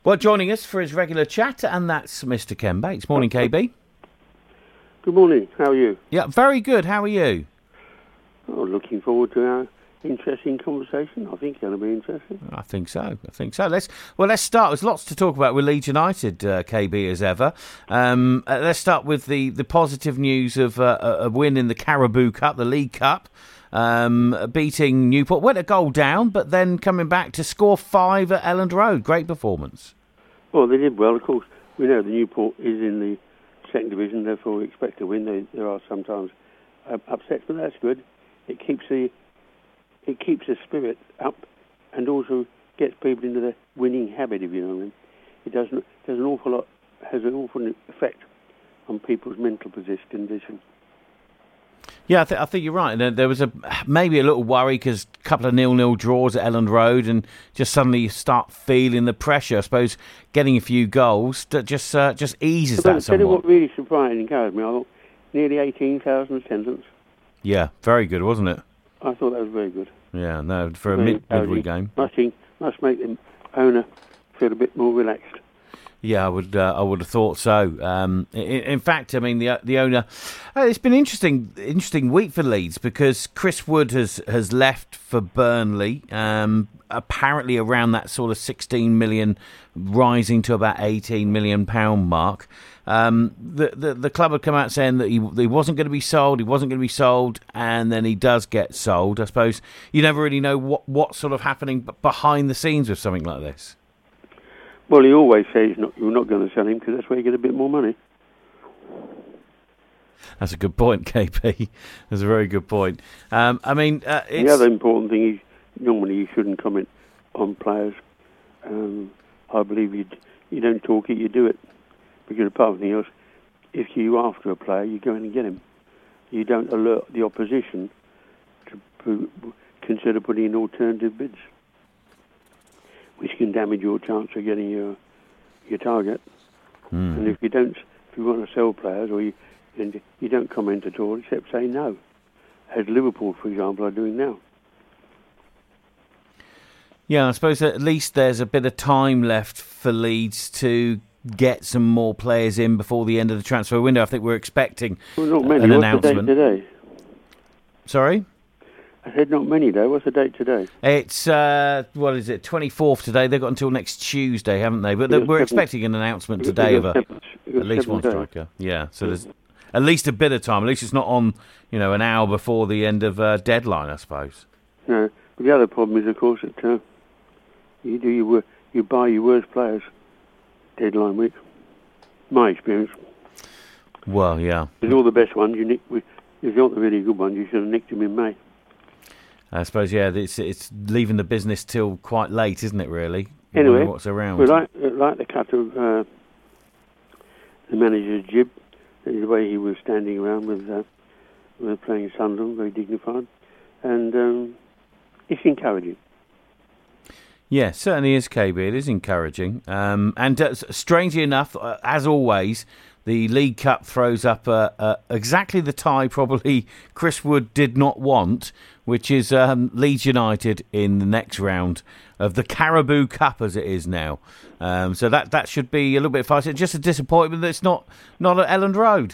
Well, joining us for his regular chat, and that's Mr. Ken Bates. Morning, KB. Good morning. How are you? Yeah, very good. How are you? Oh, looking forward to our interesting conversation. I think it's going to be interesting. I think so. Let's start. There's lots to talk about with Leeds United, KB, as ever. Let's start with the positive news of a win in the Carabao Cup, the League Cup, beating Newport. Went a goal down, but then coming back to score 5 at Elland Road. Great performance. Well, they did well. Of course, we know the Newport is in the second division, therefore we expect to win. There are sometimes upsets, but that's good. It keeps the spirit up, and also gets people into the winning habit, if you know what I mean. It has an awful effect on people's mental condition. Yeah, I think you're right. There was maybe a little worry because a couple of 0-0 draws at Elland Road, and just suddenly you start feeling the pressure. I suppose getting a few goals just eases that somewhat. Tell you what really surprised and encouraged me. I thought nearly 18,000 attendance. Yeah, very good, wasn't it? I thought that was very good. Yeah, no, for a midweek game. Must make the owner feel a bit more relaxed. Yeah, I would have thought so. In fact, I mean the owner. It's been interesting week for Leeds because Chris Wood has left for Burnley. Apparently around that sort of 16 million, rising to about 18 million pound mark. The club had come out saying that he wasn't going to be sold, and then he does get sold. I suppose you never really know what's sort of happening behind the scenes with something like this. Well, he always says you're not going to sell him because that's where you get a bit more money. That's a good point, KP. That's a very good point. The other important thing is normally you shouldn't comment on players. I believe you don't talk it, you do it. Because apart from anything else, if you're after a player, you go in and get him. You don't alert the opposition to consider putting in alternative bids, which can damage your chance of getting your target. And if you want to sell players, or you don't comment at all except say no, as Liverpool, for example, are doing now. Yeah, I suppose at least there's a bit of time left for Leeds to get some more players in before the end of the transfer window. I think we're expecting not many. an What's announcement. The date today? Sorry? I said not many, though. What's the date today? It's, 24th today. They've got until next Tuesday, haven't they? But we're expecting an announcement today of at least one striker. Yeah, so there's at least a bit of time. At least it's not on, an hour before the end of deadline, I suppose. No, but the other problem is, of course, that you buy your worst players deadline week. My experience. Well, yeah. Because all the best ones, if you want the really good ones, you should have nicked them in May. I suppose, yeah, it's leaving the business till quite late, isn't it, really? Anyway, what's around. We like the cut of the manager's jib, the way he was standing around with playing Sunderland, very dignified. And it's encouraging. Yeah, certainly is, KB. It is encouraging. And strangely enough, as always, the League Cup throws up exactly the tie probably Chris Wood did not want, which is Leeds United in the next round of the Carabao Cup, as it is now. So that should be a little bit fast. It's just a disappointment that it's not at Elland Road.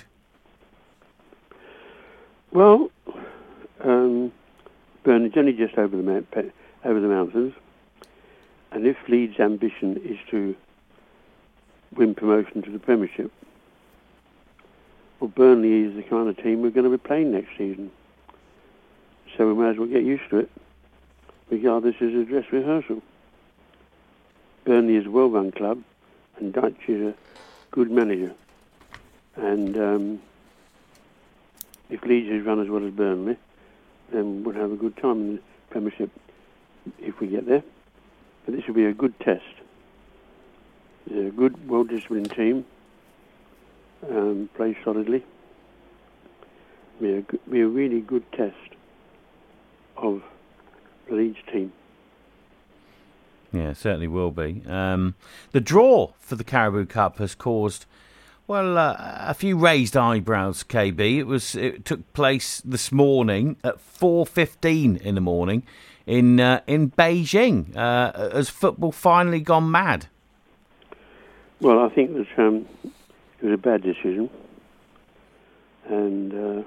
Well, Burnley's only just over the mountains. And if Leeds' ambition is to win promotion to the Premiership, well, Burnley is the kind of team we're going to be playing next season. So we might as well get used to it, regardless as a dress rehearsal. Burnley is a well-run club, and Dutch is a good manager. And if Leeds is run as well as Burnley, then we'll have a good time in the Premiership if we get there. But this will be a good test. It's a good, well-disciplined team. Play solidly. Be a really good test of the Leeds team. Yeah, it certainly will be. The draw for the Carabao Cup has caused, a few raised eyebrows, KB. It took place this morning at 4:15 in the morning in Beijing. Has football finally gone mad? Well, I think that it was a bad decision, and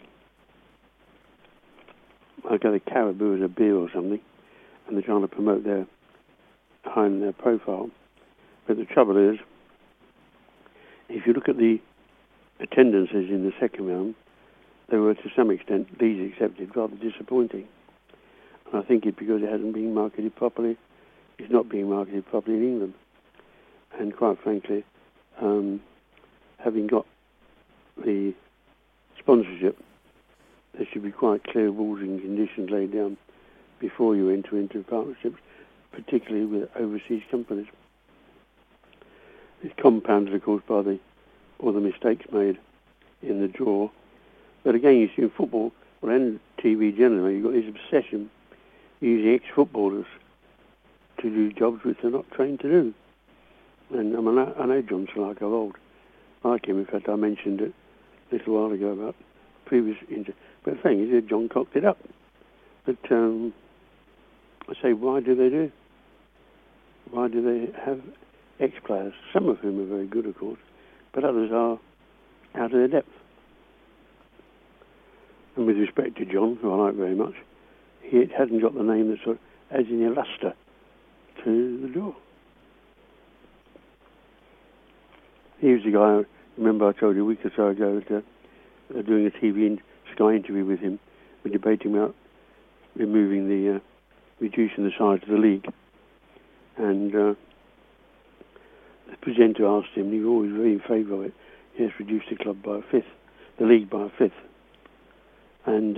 I got a Caribou as a beer or something, and they're trying to promote their profile. But the trouble is, if you look at the attendances in the second round, they were to some extent, Leeds accepted, rather disappointing. And I think it's because it hasn't been marketed properly. It's not being marketed properly in England. And quite frankly, having got the sponsorship, there should be quite clear rules and conditions laid down before you enter into partnerships, particularly with overseas companies. It's compounded, of course, by all the mistakes made in the draw. But again, you see in football, and TV generally, you've got this obsession using ex-footballers to do jobs which they're not trained to do. And I know John Slark of old. Like him, in fact, I mentioned it a little while ago about previous injury. But the thing is that John cocked it up. But I say, why do they do? Why do they have ex-players? Some of whom are very good, of course, but others are out of their depth. And with respect to John, who I like very much, he hasn't got the name that sort of adds any lustre to the door. He was the guy, remember I told you a week or so ago that doing a TV Sky interview with him, we're debating about reducing the size of the league. And the presenter asked him, and he was always very in favour of it, he has reduced the club by a fifth, the league by a fifth. And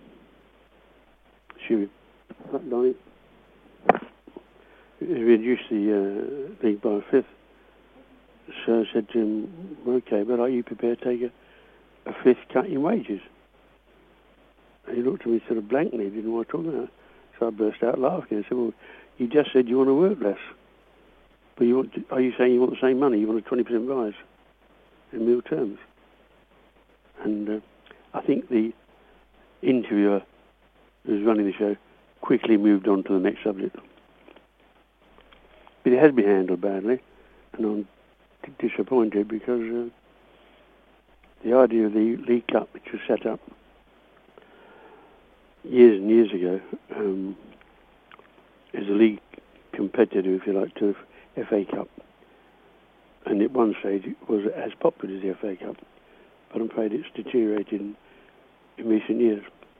reduced the league by a fifth. So I said to him, okay, but are you prepared to take a fifth cut in wages? And he looked at me sort of blankly, he didn't know what I was talking about. So I burst out laughing. I said, well, you just said you want to work less. But are you saying you want the same money? You want a 20% rise in real terms? And I think the interviewer who was running the show quickly moved on to the next subject. But it has been handled badly, and I'm disappointed because the idea of the League Cup, which was set up years and years ago, is a league competitor, if you like, to the FA Cup. And at one stage it was as popular as the FA Cup, but I'm afraid it's deteriorated in recent years.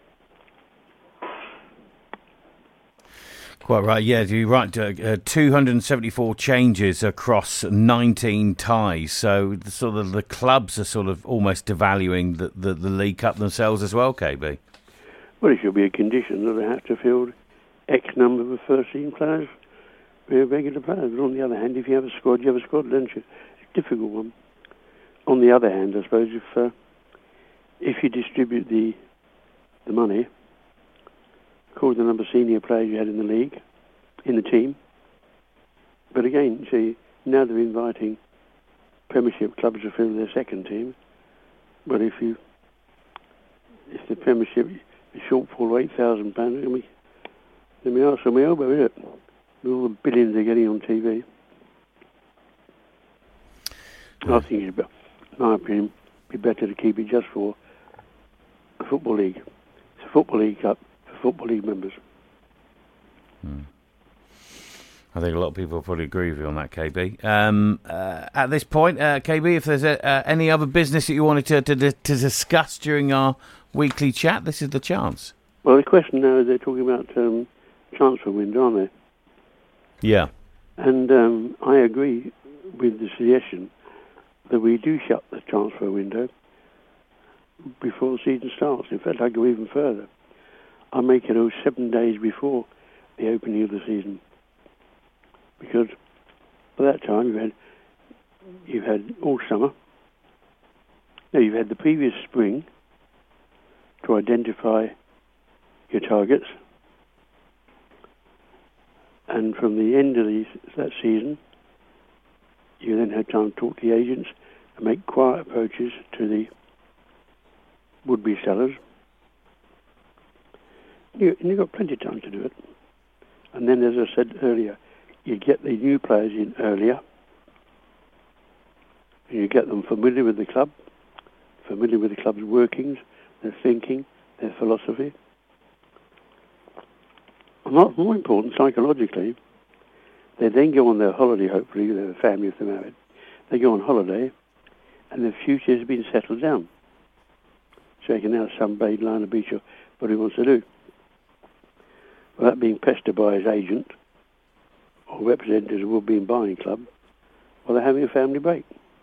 Quite right, yeah, you're right. 274 changes across 19 ties. So the clubs are sort of almost devaluing the League Cup themselves as well, KB. Well, it should be a condition that they have to field X number of first-team players with regular players. But on the other hand, if you have a squad, you have a squad, don't you? It's a difficult one. On the other hand, I suppose, if you distribute the money, according to the number of senior players you had in the league, in the team. But again, see, now they're inviting Premiership clubs to fill their second team. But if the Premiership is shortfall of £8,000, let me ask on my elbow, isn't it? With all the billions they're getting on TV. I think it's, in my opinion, be better to keep it just for a football league. It's a football league cup for football league members. I think a lot of people probably agree with you on that, KB. At this point, KB, if there's any other business that you wanted to discuss during our weekly chat, this is the chance. Well, the question now is they're talking about transfer window, aren't they? Yeah. And I agree with the suggestion that we do shut the transfer window before the season starts. In fact, I go even further. I make it 7 days before the opening of the season. Because by that time you've had all summer. Now you've had the previous spring to identify your targets, and from the end of that season, you then had time to talk to the agents and make quiet approaches to the would-be sellers. You've got plenty of time to do it. And then, as I said earlier, you get the new players in earlier, And you get them familiar with the club, familiar with the club's workings, their thinking, their philosophy. And what's more important, psychologically, they then go on their holiday, hopefully, with their family if they're married. They go on holiday, and their future has been settled down. So they can now sunbathe, lie on the beach, or what he wants to do. Without being pestered by his agent or representatives of Woodbine Buying Club while they're having a family break.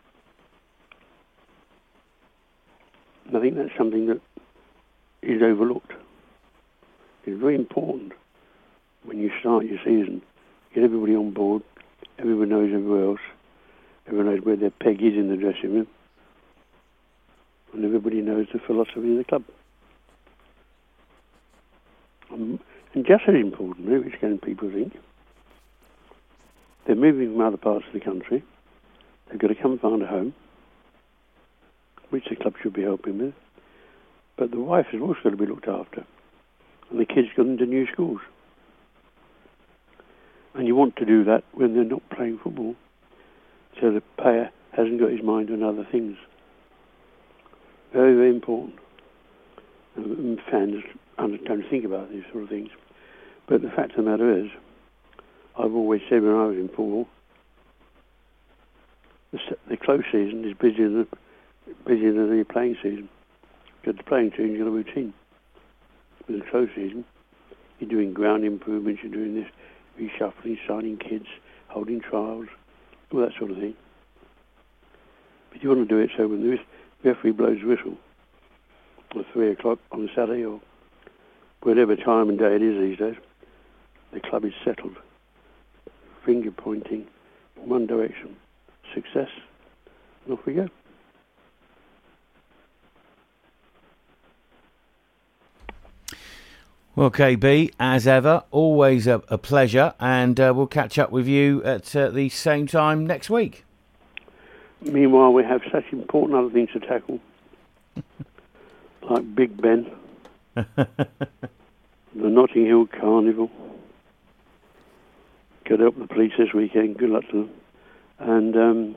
And I think that's something that is overlooked. It's very important when you start your season. Get everybody on board. Everybody knows everywhere else. Everyone knows where their peg is in the dressing room. And everybody knows the philosophy of the club. And just as importantly, which can people think, they're moving from other parts of the country. They've got to come find a home, which the club should be helping with. But the wife has also got to be looked after. And the kids go into new schools. And you want to do that when they're not playing football, so the player hasn't got his mind on other things. Very, very important. And fans don't think about these sort of things. But the fact of the matter is, I've always said when I was in football, the close season is busier than the playing season. Because the playing season, you've got a routine. With the close season, you're doing ground improvements, you're doing this, reshuffling, signing kids, holding trials, all that sort of thing. But you want to do it so when the referee blows the whistle at 3 o'clock on a Saturday or whatever time and day it is these days, the club is settled. Finger pointing in one direction. Success. And off we go. Well, KB, as ever, always a pleasure, and we'll catch up with you at the same time next week. Meanwhile, we have such important other things to tackle, like Big Ben, the Notting Hill Carnival. Got to help the police this weekend. Good luck to them. And, and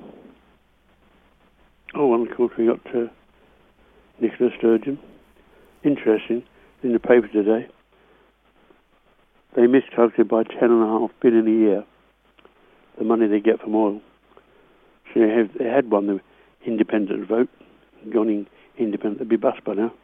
of course, we got Nicola Sturgeon. Interesting, in the paper today, they miscalculated by $10.5 billion a year the money they get from oil. So they had won the independent vote, gone independent, they'd be bust by now.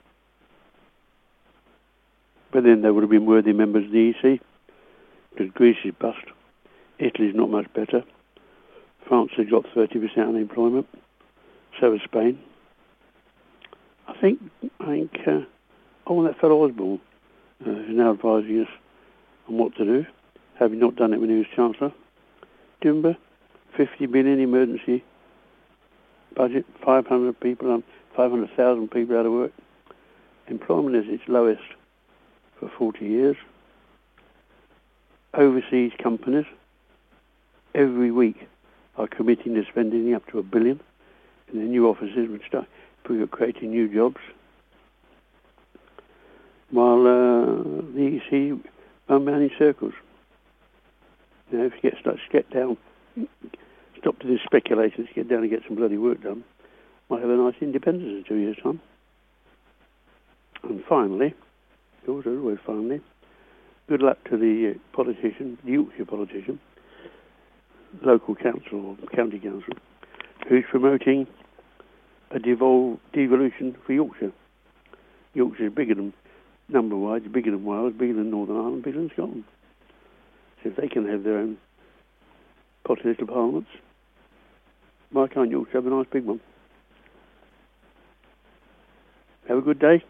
But then they would have been worthy members of the EC, because Greece is bust. Italy's not much better. France has got 30% unemployment. So has Spain. I think that fellow Osborne is now advising us on what to do, having not done it when he was Chancellor. Do you remember? 50 billion emergency budget, 500,000 people out of work. Employment is its lowest for 40 years. Overseas companies every week are committing to spending up to $1 billion in their new offices, which start creating new jobs. While the EC run around in circles. Now, if you get down, stop to this speculation, get down and get some bloody work done, might have a nice independence in 2 years' time. And finally, always finally, good luck to the politician, the Yorkshire politician, local council or county council, who's promoting a devolution for Yorkshire. Yorkshire is bigger than, number-wise, bigger than Wales, bigger than Northern Ireland, bigger than Scotland. So if they can have their own potty little parliaments, why can't Yorkshire have a nice big one? Have a good day.